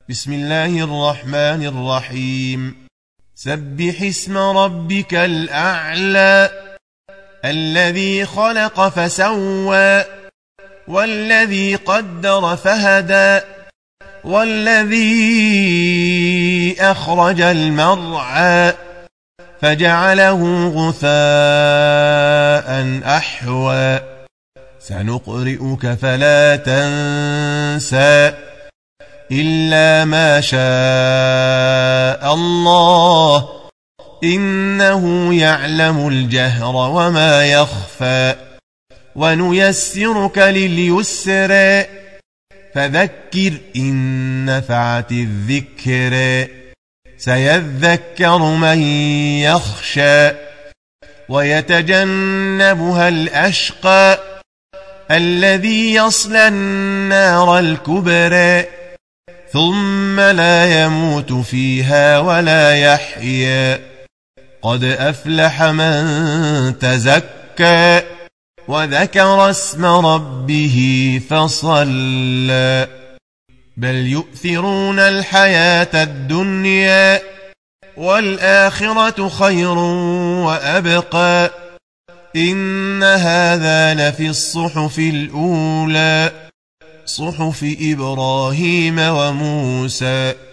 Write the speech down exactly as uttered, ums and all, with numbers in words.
بسم الله الرحمن الرحيم سبح اسم ربك الأعلى الذي خلق فسوى والذي قدر فهدى والذي أخرج المرعى فجعله غثاء أحوى سنقرئك فلا تنسى إلا ما شاء الله إنه يعلم الجهر وما يخفى ونيسرك لليسر فذكر إن نفعت الذكر سيذكر من يخشى ويتجنبها الأشقى الذي يصلى النار الكبرى ثم لا يموت فيها ولا يحيا قد أفلح من تزكى وذكر اسم ربه فصلى بل يؤثرون الحياة الدنيا والآخرة خير وأبقى إن هذا لفي الصحف الأولى صحف إبراهيم وموسى